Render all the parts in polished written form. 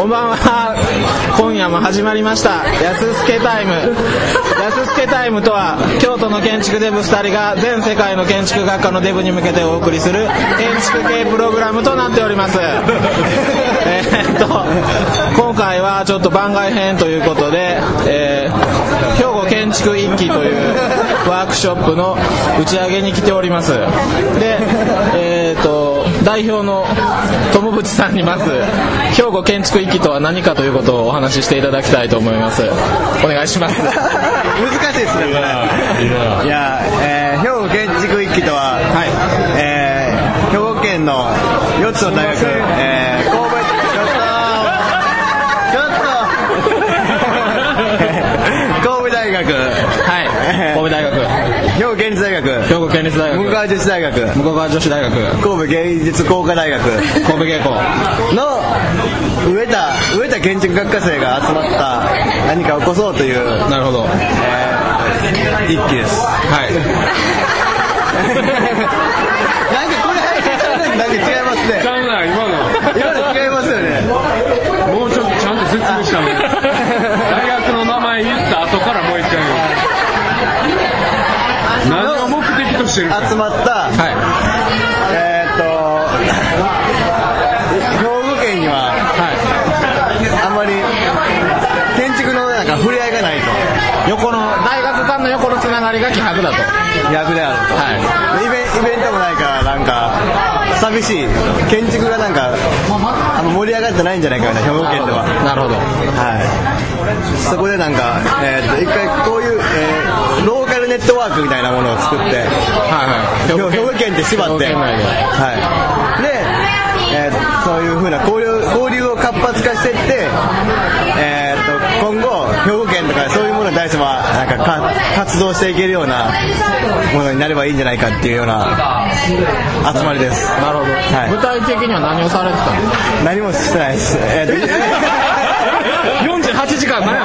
こんばんは。今夜も始まりましたやすすけタイム。やすすけタイムとは京都の建築デブ2人が全世界の建築学科のデブに向けてお送りする建築系プログラムとなっております。今回はちょっと番外編ということで、兵庫建築一揆というワークショップの打ち上げに来ております。で、代表の友渕さんにまず兵庫建築一揆とは何かということをお話ししていただきたいと思います。お願いします。 難しいですねこれ。いや、兵庫建築一揆とは、兵庫県の4つの大学、神戸大学、 神戸大学、 兵庫県立大学、 兵庫県立大学、 向川女子大学、 向川女子大学、 神戸芸術工科大学、 神戸芸工の植えた建築学科生が集まった何かを起こそうという、 なるほど、 一揆です。はい。なんかこれなんか違いますね。 ちゃうな、今の違いますよね。 もうちょっとちゃんと説明したの。大学の名前言った後からもう一回何を目的としてるか集まった、兵庫県には、あんまり建築のなんか触れ合いがないと。 横の大学間の横のつながりが希薄だと。 希薄であると。イベントもないからなんか寂しい。建築がなんかあんま盛り上がってないんじゃないかな、兵庫県では。 なるほど。 そこでなんか、一回こういう、ローカルネットワークみたいなものを作って、兵庫県って縛って、で、そういう風な交流を活発化していって、今後兵庫県とかそういうものに対してはなんか活動していけるようなものになればいいんじゃないかっていうような集まりです。 なるほど。具体的には何をされてたんですか？ 何もしてないです。 48時間何や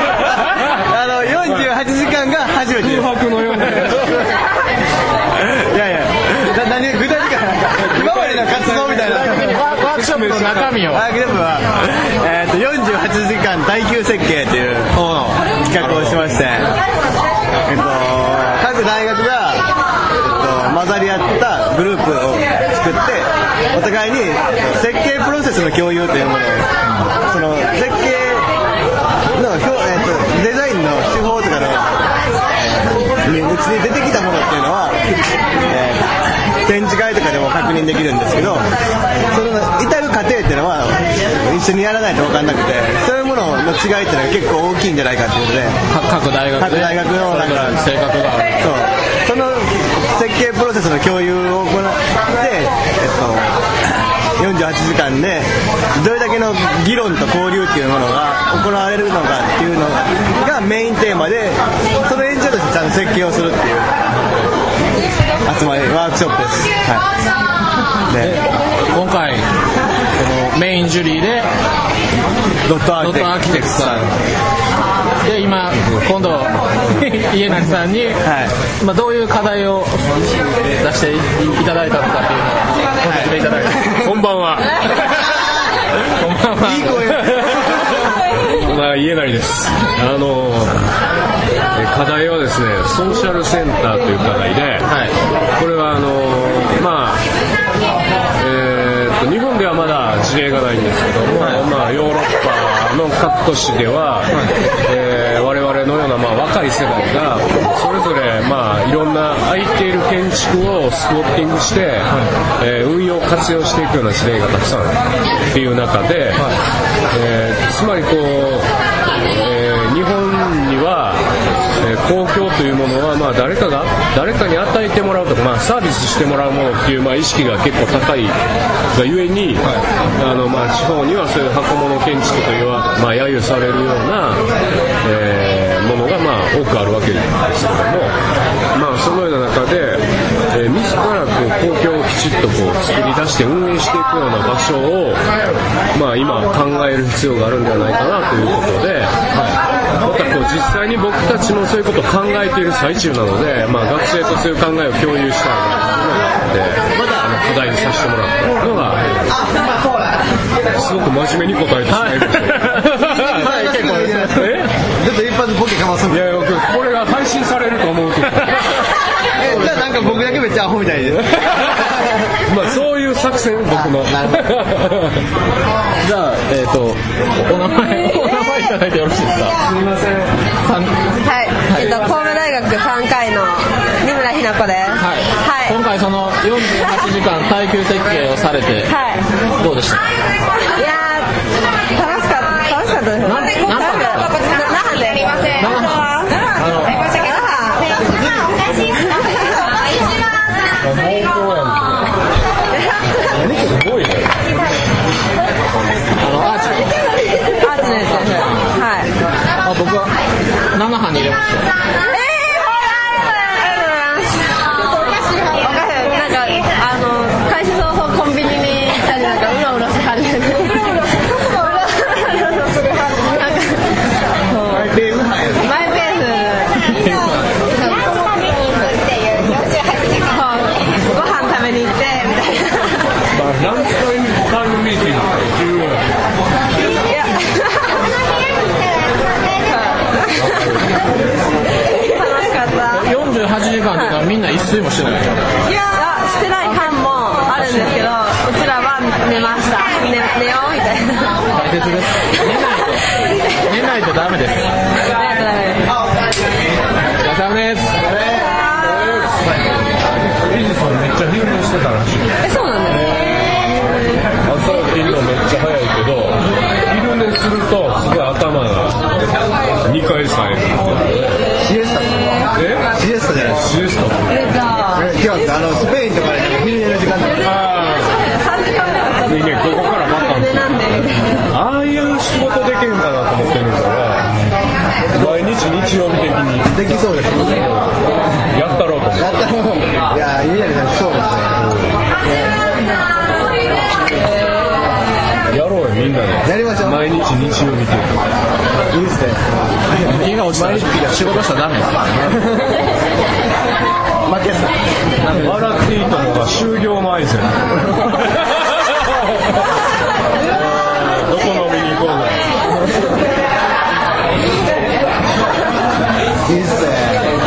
48時間が初めてです。 空白のような。 いやいや、具体的な今までの活動みたいなワークショップの中身を。 ワークショップは、48時間耐久設計という企画をしまして、各大学が、混ざり合ったグループを作ってお互いに設計プロセスの共有というものを、その設計のデザインの手法とかのうちに出てきたものっていうのは、展示会とかでも確認できるんですけど、その至る過程っていうのは一緒にやらないと分かんなくて、そういうものの違いっていうのは結構大きいんじゃないかっていうことで、 各大学のなんか性格がある。 その設計プロセスの共有を行って、48時間でどれだけの議論と交流っていうものが行われるのかっていうのがメインテーマで、その演者としてちゃんと設計をするっていう集まり、ワークショップです。 で、今回このメインジュリーでドットアーキテクトさんで、今度家成さんに、どういう課題を出していただいたのかっていうのを教えていただいて。 こんばんは。 こんばんは。 いい声。 家成です。課題はですね、ソーシャルセンターという課題で、これは日本ではまだ事例がないんですけども、ヨーロッパの各都市では、我々のような若い世代がそれぞれいろんな空いている建築をスポッティングして、運用活用していくような事例がたくさんっていう中で、つまりこう、日本には公共というものは誰かに与えてもらうとか、サービスしてもらうものっていう意識が結構高いがゆえに、地方にはそういう箱物建築という揶揄されるような、ものが多くあるわけですけども、そのような中で、自ら公共をきちっと作り出して運営していくような場所を、今考える必要があるんではないかなということで、また実際に僕たちもそういうことを考えている最中なので、学生とそういう考えを共有したいなというのがあって、 題にさせてもらったのがすごく真面目に答えてしまいましたはい結構ちょっと一発ボケかますんで。 いやこれが配信されると思うとじゃあなんか僕だけめっちゃアホみたいでまあそういう作戦僕のじゃあお名前いただいてよろしいですか。 すみません。 はい、神戸大学3回の二村ひな子です。 はい。 はい、 今回その48時間耐久設計をされて、はい、どうでした？ いやー楽しかったです。何班でやりません。 すごいね。 アーチのやつ。 はい。 僕は7班に入れました。 開始早々コンビニに行ったりなんかうろうろし始めて。マイペース。ご飯食べに行ってみたいな。 ランチタイムミーティング重要。 楽しかった。 48時間っていうのはみんな一睡もしてない。 いやしてない班もあるんですけど、うちらは寝ました。寝ようみたいな。 大切です。寝ないとダメです。お疲れ様です。 リジさんめっちゃ昼寝してたらしい。 そうなんです。 朝起きるのめっちゃ早いけど、昼寝するとすごい頭が2回さえる。 シエスタシエスタじゃない。シエスタ今日はスペインとかで昼寝の時間だ 3時間目ね、ここからまたああいう仕事できるんかなと思ってるから毎日日曜日的にできそうですね。 やったろうと思って。 いやいいじゃないですか。そうですね。やろうよみんなで。 やりましょう。 毎日日曜日的に。 いいですね。 日が落ちたら仕事したらダメですからね。 負けた。 笑っていいとのが終業前線。どこ飲みに行こうぜ。 いいっすね。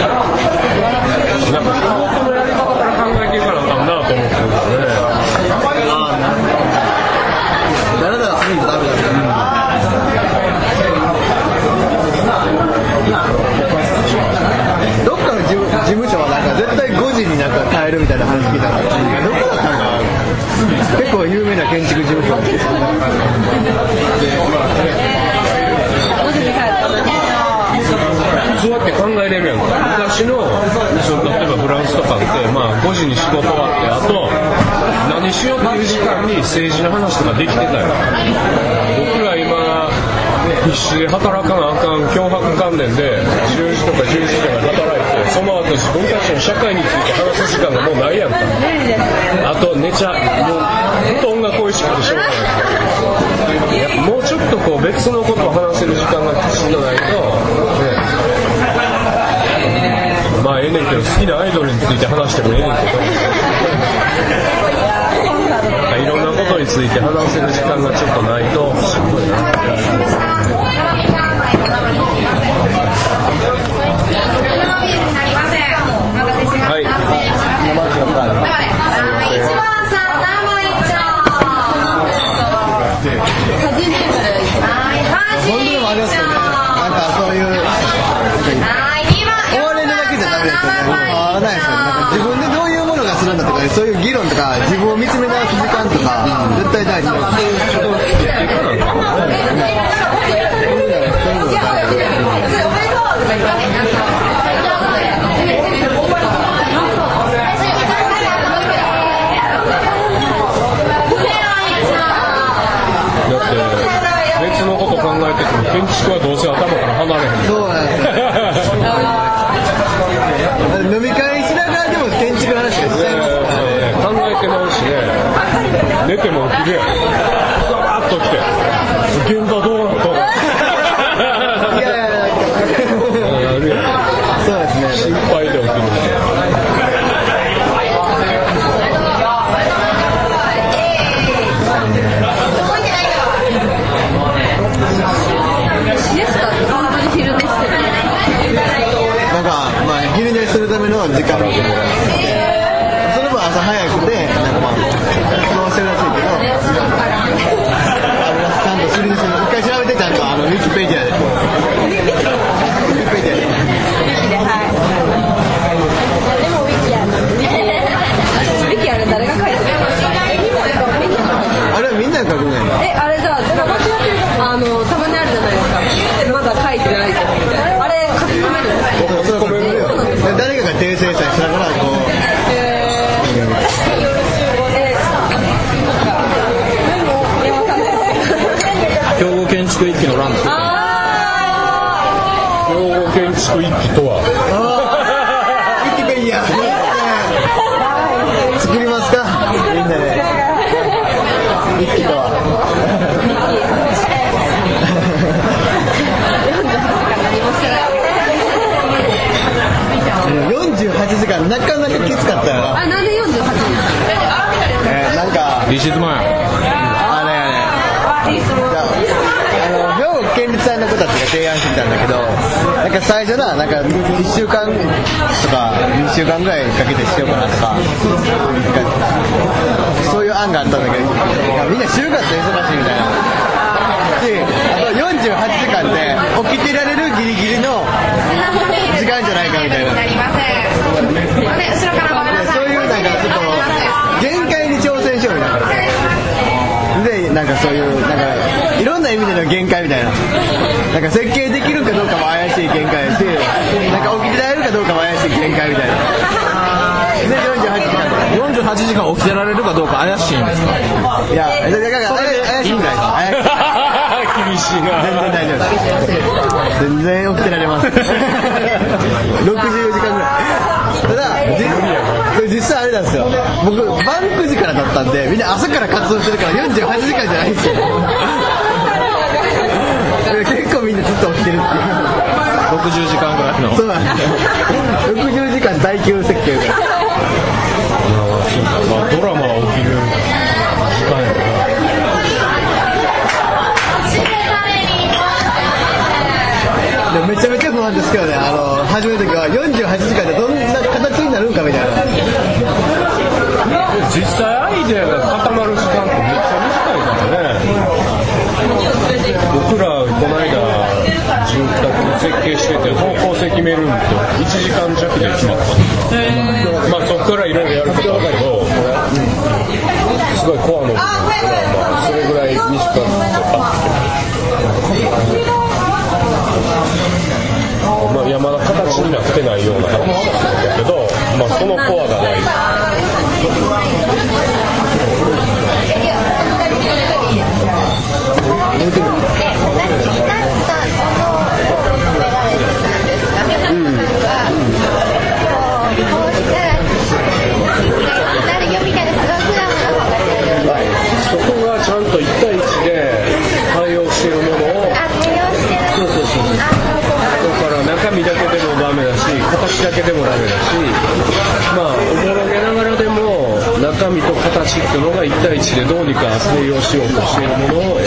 なんか仕事のやり方から考えていかなあかんなと思ってるからね。 だらだらするとダメだから。どっかの事務所はなんか絶対5時になんか帰るみたいな話聞いたから、どこだったんか結構有名な建築事務所なんですよ。 そうやって考えれるやんか。昔の例えばフランスとかって、まあ、5時に仕事終わってあと何しようっていう時間に政治の話とかできてたよ。僕ら今必死で働かなあかん脅迫観念で10時とか11時とか働いて、その後自分たちの社会について話す時間がもうないやんか。あと寝ちゃもう布団が恋しくてしょうがない。もうちょっとこう別のことを話せる時間がきちんとないと、まあええねんけど、好きなアイドルについて話してもええねんけど、いろんなことについて話せる時間がちょっとないとしんどいな。はい。 本当でもありますよね。なんかそういう終われるだけじゃダメですよね。合わないですよね。なんか自分でどういうものがするんだとか、そういう議論とか自分を見つめ直す時間とか、絶対大事です。そういうことを作っていかないと。 別のこと考えてても建築はどうせ頭から離れへん。 そうなんですよ。飲み会しながらでも建築の話がしちゃいますからね。 考えてまうしね。寝ても起きるやん。ザバーッと来て現場どうなったの。 いやあるやん。 そうですね。 心配で起きる。 めの時間にそれも朝早くてなんかまあ活動してるらしいけどちゃんとするにする一回調べてちゃんとウィキペディアででもウィキあれ誰が書いてるあれはみんなが書くんやなあれじゃあたまにあるじゃないですかまだ書いてないとあれ書き込める誰かが訂正したりしながらこう兵庫建築一揆の欄です。 兵庫建築一揆とはウィキペディア作りますかみんなで一揆とは48時間なかなかきつかったよな。 なんで48時なんか立質マン兵庫県立大の子たちが提案してきたんだけどなんか最初なんか1週間とか2週間ぐらいかけてしようかなとかそういう案があったんだけどみんな就活で忙しいみたいなであと48時間で起きてられるギリギリの時間じゃないかみたいなそういうなんかちょっと限界に挑戦しようみたいなでなんかそういうなんかいろんな意味での限界みたいななんか設計できるかどうかも怪しい限界だしなんか起きてられるかどうかも怪しい限界みたいなで 48時間起きてられるかどうか怪しいんですか。 いやだから怪しいみたいな厳しいな全然大丈夫全然起きてられます64時間ぐらいただ実際あれなんですよ僕バン9時からだったんでみんな朝から活動してるから48時間じゃないんですよ結構みんなずっと起きてるっていう 60時間ぐらいのそうなんです60時間耐久設計がドラマは起きる時間やなでめちゃめちゃ不安ですけどね始める時は48時間でどんな形になるんかみたいな実際アイデアが固まる時間ってめっちゃ短いからね僕らこの間住宅の設計してて方向性決めるんと1時間弱で決まったまあそこからいろいろやることだけどすごいコアの部分はまあそれぐらい短くまあ、いやまだ形になってないような話だけど、まあ、そのコアがないそこがちゃんと1対1で対応しているものを中身だけでもダメだし形だけでもダメだしまあおぼろげながらでも中身と形っていうのが1対1でどうにか対応しようとしているものを選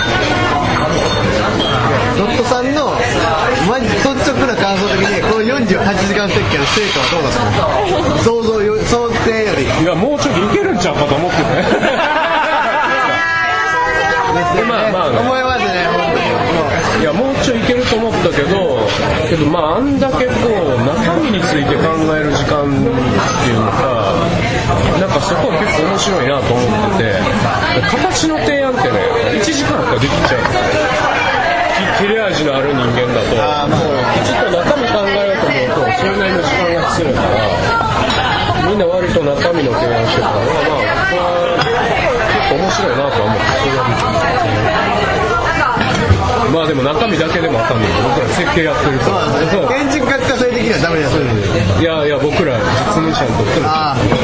ぶドットさんのマジ率直な感想的にこの48時間設計の成果はどうだったの想定よりいやもうちょっといけるんちゃうかと思ってねまあ思いますねいやもうちょいいけると思ったけどまああんだけこう中身について考える時間っていうのかなんかそこは結構面白いなと思ってて形の提案ってね1時間とかできちゃう切れ味のある人間だときちっと中身考えようと思うとそれなりの時間が必要だからみんな割と中身の提案してるからまあ僕は結構面白いなとは思ってそれは見てまあでも中身だけでもあかんねんけど僕ら設計やってると建築学科生的にはダメですいやいや僕ら実務者にとっても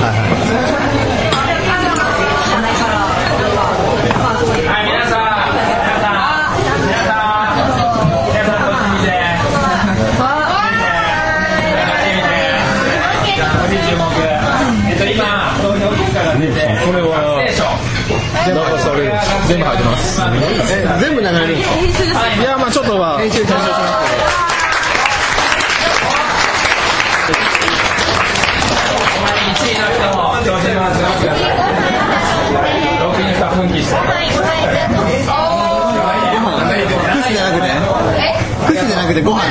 これは流される全部入ってます全部流れるんですかいやまあちょっとは編集しますけどじゃなくてご飯。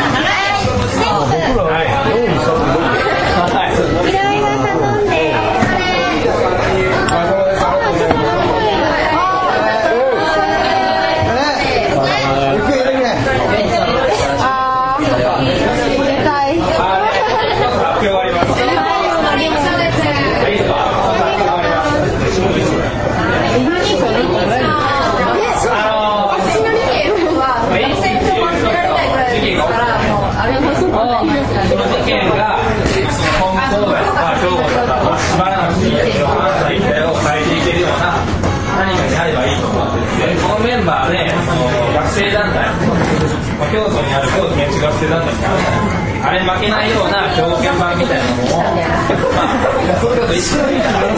学生団体、京都にある京都建築学生団体あれに負けないような兵庫県版みたいなのを、そういうこと一緒にいきたいと思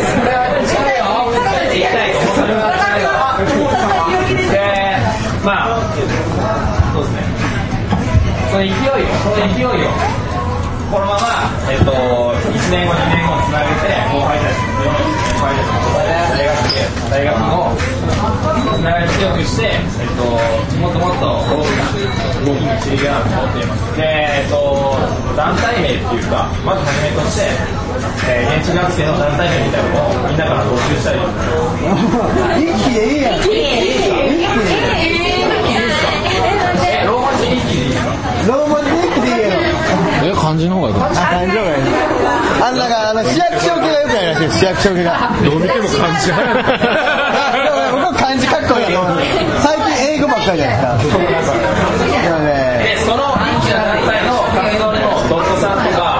ってそうですね。その勢いをこのまま、1年後2年後につなげて後輩たち大学のつながりを強くして、もっともっと動きに散りがなると思っています。で、団体名っていうか、まずはじめとして、建築学生の団体名みたいなのをみんなから募集したり一気でいいやん。 ローマ字で一気でいいですか？ ローマ字で一気でいいやろ。 漢字の方がいいか。 漢字の方がいい。なんか市役所系がよくないらしいです。市役所系が。 どう見ても漢字僕は漢字かっこいいと思う。最近英語ばっかりじゃないですか。 で、その人気な団体の活動のドットさんとか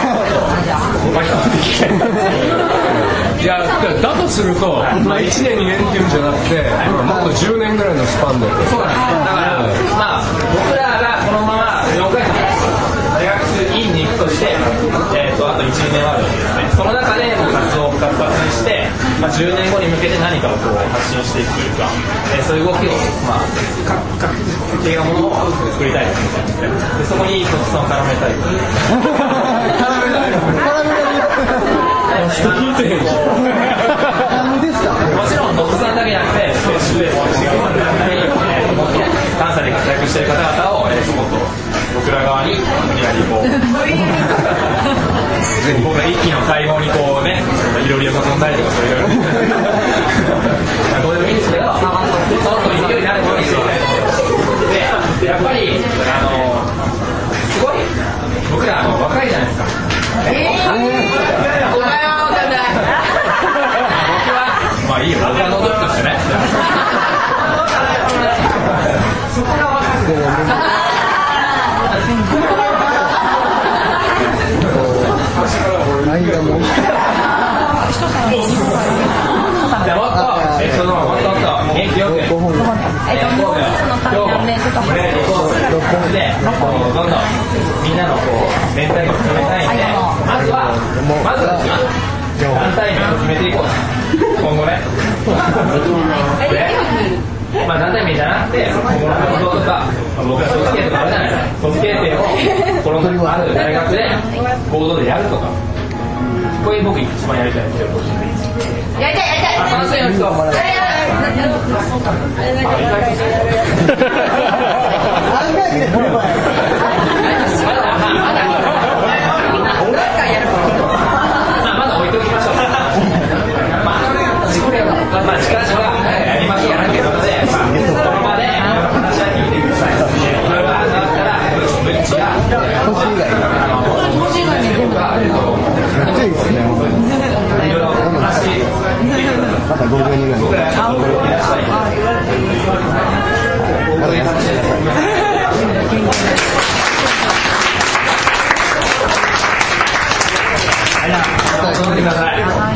いや、だとすると、1年2年っていうんじゃなくて、もっと10年ぐらいのスパンで。 そうなんです。だから、僕らがこのまま4回大学院に行くとして、あと1、2年はあるわけですね。その中で活動を活発にして、10年後に向けて何かをこう発信していくというか、そういう動きを、各系のものを作りたいと思ってますね。で、そこに特産を絡めたい。 何ですか？ もちろん、ドットさんだけじゃなくて、スペースでも違う関西で活躍している方々を、そこと僕ら側に、無理やりこう、僕が一気の会合にこうね、いろいろ囲んだりとか、そういうどうでもいいんですけど、その勢いになるものにしていきたいと思います。で、やっぱり、すごい、僕ら若いじゃないですか。まあいいよ、僕はのぞきとしてね。そこが分かる。元気よく。どんどんみんなのこう連帯を深めたいんで、まずは団体名を決めていこう。今後ね。団体名じゃなくて、今後の活動とか、僕ら卒業とかあるじゃないですか。卒業生をこのある大学で合同でやるとか。これ僕一番やりたいですよ。やりたい。賛成の人はまだ。まだ置いときましょう。近々やりましょうやらんけどで、この場で話し合ってみてください。それがあったら、ブッチが投資以外にでもいろいろ話してまた50人ぐらい僕らがいらっしゃい。はい、踊ってください。